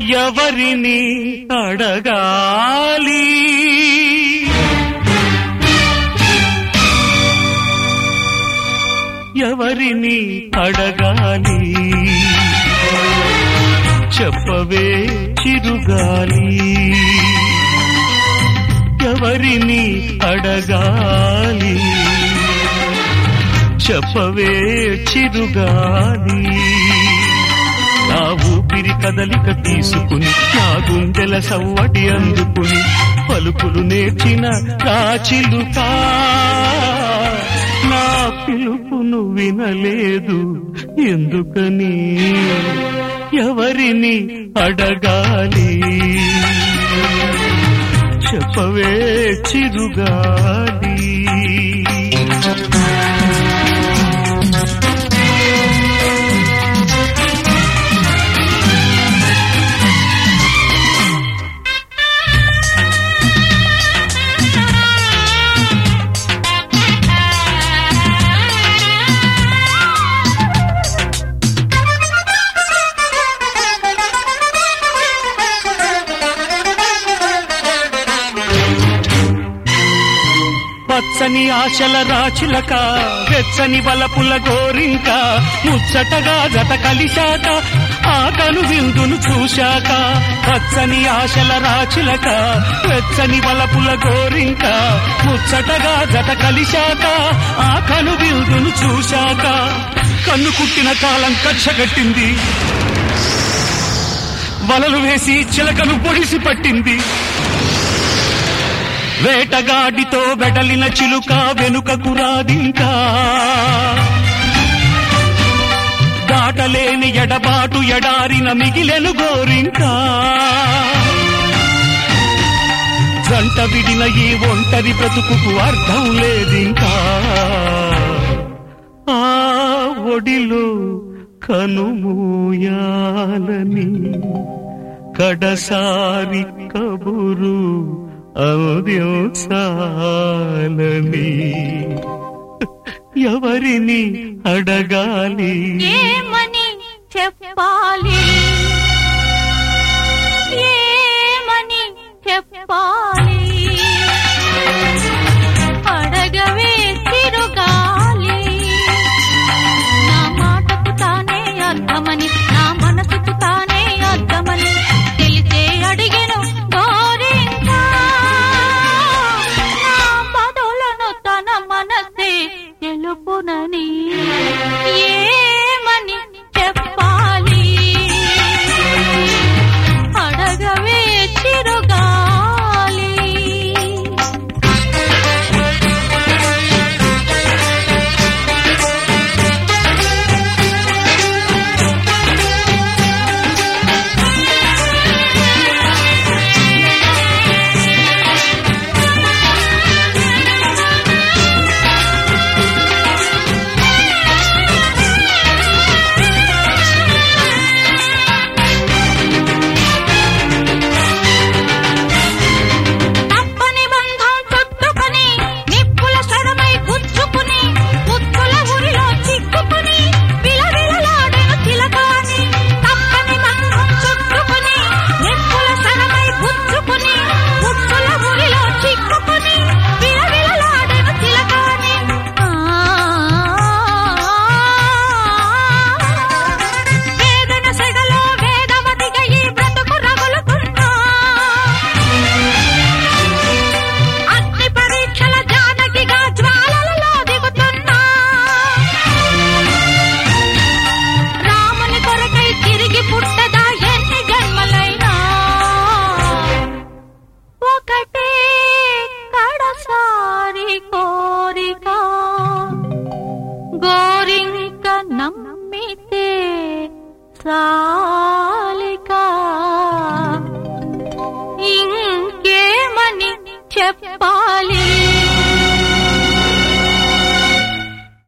ఎవరిని అడగాలి ఎవరిని అడగాలి చెప్పవే చిరుగాలి ఎవరిని అడగాలి చెప్పవే చిరుగాలి నా ఊపిరి కదలిక తీసుకుని నా గుండెల సవ్వడి అందుకుని పలుకులు నేర్చిన రాచిలుక నా పిలుపును వినలేదు ఎందుకని ఎవరిని అడగాలి చెప్పవే చిరుగాలి పచ్చని ఆశల రాచిలక వెచ్చని వలపుల గోరింక ముచ్చటగా జత కలిశాక ఆకను విందును చూశాక పచ్చని ఆశల రాచిలక వెచ్చని వలపుల గోరింక ముచ్చటగా జత కలిశాక ఆకను విందును చూశాక కన్ను కుట్టిన కాలం కచ్చగట్టింది వలలు వేసి చిలకను పొడిసి పట్టింది వేటగాడితో వెడలిన చిలుక వెనుకకు రాదింకా దాటలేని ఎడబాటు ఎడారిన మిగిలెను గోరింకా జంట విడిన ఈ ఒంటరి బ్రతుకుకు అర్థం లేదింకా ఆ ఒడిలో కనుమూయాలని కడసారి కబురు అందించాలని ఎవరిని అడగాలి ఏమని చెప్పాలి ఏమని చెప్పాలి అడగవే తిరుగాలి నా మాటకు తానే అర్థమని నా మనసుకు తానే అర్థమని తెలిసే అడిగెను తెలుపునని ఏమని చెప్పాలి అడగవే చిరుగాలి గోరింక నమ్మితే సా